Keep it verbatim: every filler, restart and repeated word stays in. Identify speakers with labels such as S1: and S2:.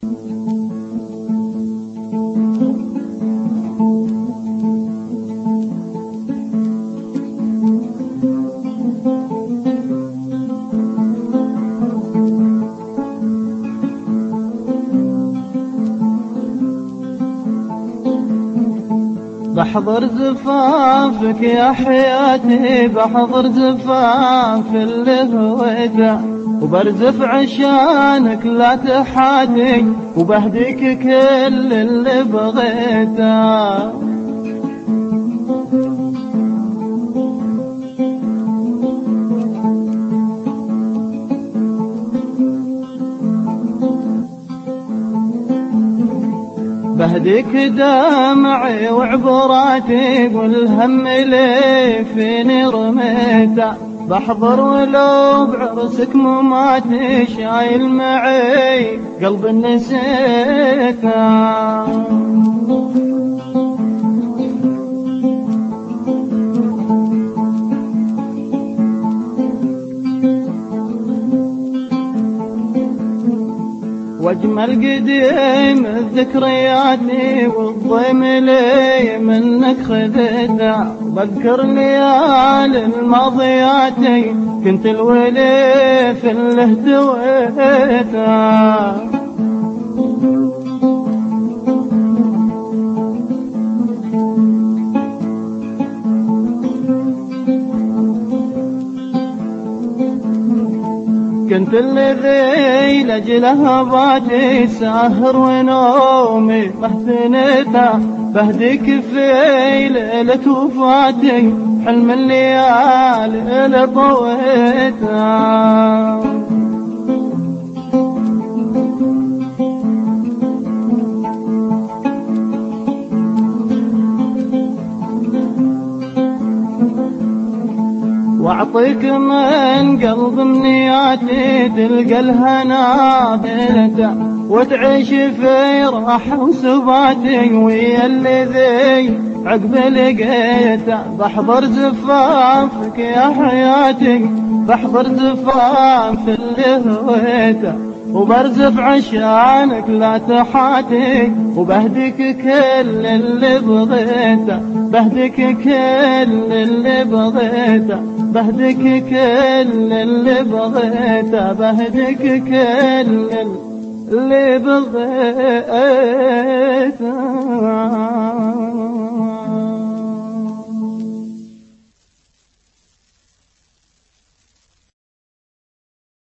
S1: بحضر زفافك يا حياتي، بحضر زفاف اللي هويته، وبرزف عشانك لا تحاتي، وبهديك كل اللي بغيته. بهديك دمعي وعبراتي والهم اللي فيني رميته، بحضر ولو بعرسك مماتي، شايل معي قلب نسيته. واجمل قديم ذكرياتي والضيم لي منك خذيته، بذكر ليالي الماضياتي كنت الولي في اللي اهتويته. كنت الذي لجله باتي ساهر ونومي محزنته، بهديك في ليلة وفاتي حلم الليالي اللي طويته. واعطيك من قلب منياتي تلقى الهنا بيته، وتعيش في راحة وسباتي ويا الذي عقب لقيته. بحضر زفافك يا حياتي، بحضر زفاف اللي هويته، وبرزف عشانك لا تحاتي، وبهديك كل اللي بغيته، بهديك كل اللي بغيته، بهديك كل اللي بغيته، بهديك كل اللي بغيته.